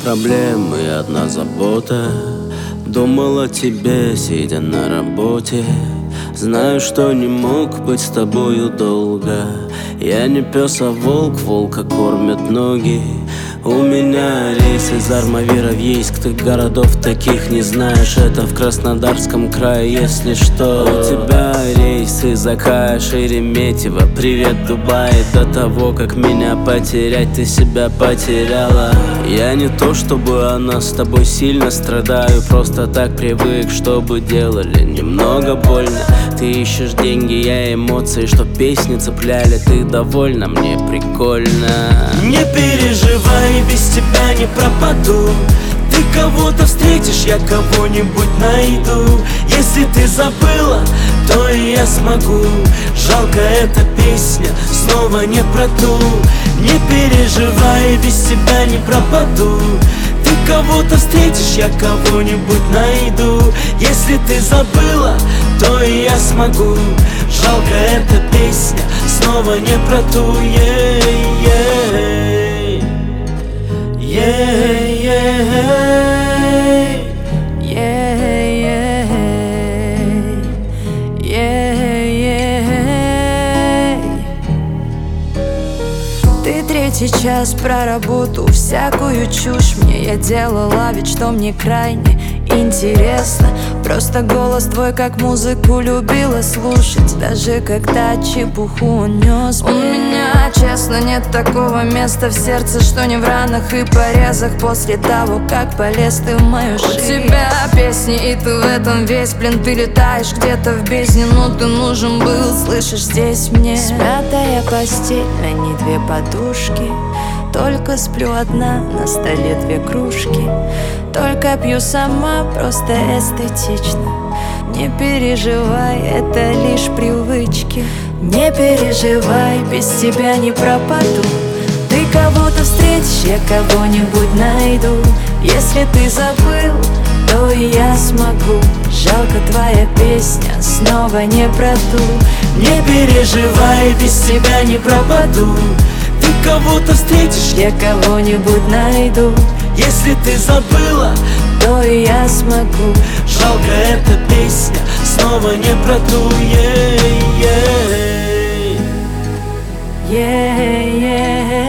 проблемы и одна забота. Думал о тебе, сидя на работе. Знаю, что не мог быть с тобою долго. Я не пес, а волк, волка кормят ноги. У меня рейс из Армавира в Ейск. Ты городов таких не знаешь, это в Краснодарском крае, если что. У тебя рейс из Акая, Шереметьево. Привет, Дубай. До того, как меня потерять, ты себя потеряла. Я не то, чтобы она с тобой сильно страдаю. Просто так привык, чтобы делали немного больно. Ты ищешь деньги, я эмоции, что песни цепляли. Ты довольна, мне прикольно. Не переживай, без тебя не пропаду. Ты кого-то встретишь, я кого-нибудь найду. Если ты забыла, то и я смогу. Жалко, эта песня снова не про ту. Не переживай, без тебя не пропаду. Ты кого-то встретишь, я кого-нибудь найду. Если ты забыла, то и я смогу. Жалко, эта песня снова не про ту. Ты третий час про работу, всякую чушь мне я делала, ведь что мне крайне интересно. Просто голос твой как музыку любила слушать, даже когда чепуху он нес. У меня, честно, нет такого места в сердце, что не в ранах и порезах после того, как полез ты в мою жизнь. У тебя песни, и ты в этом весь, блин, ты летаешь где-то в бездне, но ты нужен был, слышишь, здесь мне. Смятая постель, а не две подушки. Только сплю одна, на столе две кружки. Только пью сама, просто эстетично. Не переживай, это лишь привычки. Не переживай, без тебя не пропаду. Ты кого-то встретишь, я кого-нибудь найду. Если ты забыл, то и я смогу. Жалко, твоя песня снова не про ту. Не переживай, без тебя не пропаду. Ты кого-то встретишь, я кого-нибудь найду. Если ты забыла, то и я смогу. Жалко, эта песня снова не про ту. Yeah, yeah.